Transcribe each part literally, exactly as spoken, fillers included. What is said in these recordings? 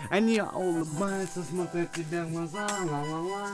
Они улыбаются, смотрят тебе в глаза, ла-ла-ла.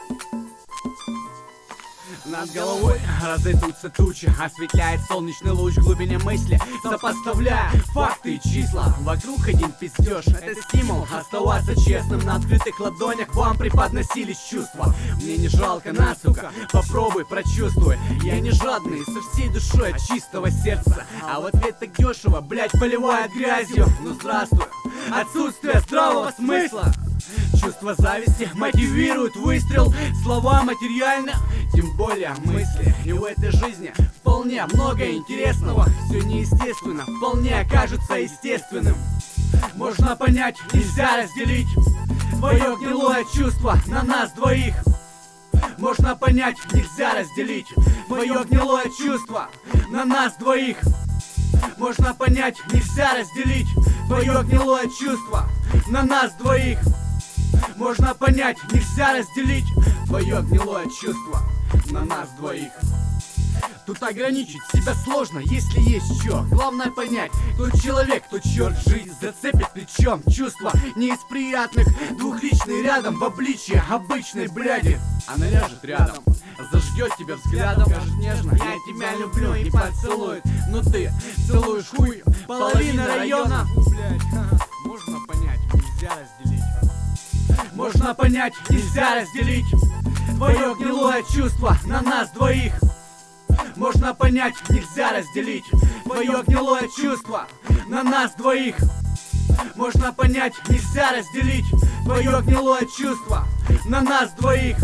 Над головой разойдутся тучи, осветляет солнечный луч в глубине мысли, сопоставляя факты и числа. Вокруг один пиздеж, это стимул оставаться честным. На открытых ладонях вам преподносились чувства. Мне не жалко нас, сука, попробуй, прочувствуй. Я не жадный, со всей душой от чистого сердца. А в ответ так дешево, блять, поливая грязью. Ну здравствуй, отсутствие здравого смысла. Чувство зависти мотивирует выстрел. Слова материально, тем более мысли. И в этой жизни вполне много интересного. Все неестественно, вполне кажется естественным. Можно понять, нельзя разделить твое гнилое чувство на нас двоих. Можно понять, нельзя разделить твое гнилое чувство на нас двоих. Можно понять, нельзя разделить твое гнилое чувство на нас двоих. Можно понять, нельзя разделить твое гнилое чувство на нас двоих. Тут ограничить себя сложно, если есть чё. Главное понять, кто человек, кто черт. Жизнь зацепит плечом. Чувства не из приятных, двухличный рядом в обличье обычной бляди. Она ляжет рядом, зажгет тебя взглядом, скажет нежно: я тебя люблю, и поцелует. Но ты целуешь хуй половины района. Блять, можно понять, нельзя разделить. Можно понять, нельзя разделить твое гнилое чувство на нас двоих. Можно понять, нельзя разделить твое гнилое чувство на нас двоих. Можно понять, нельзя разделить твое гнилое чувство на нас двоих.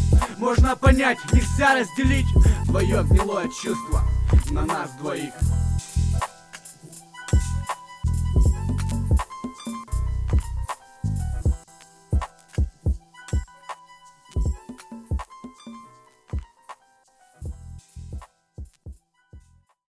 Можно понять, нельзя разделить твое гнилое чувство на нас двоих.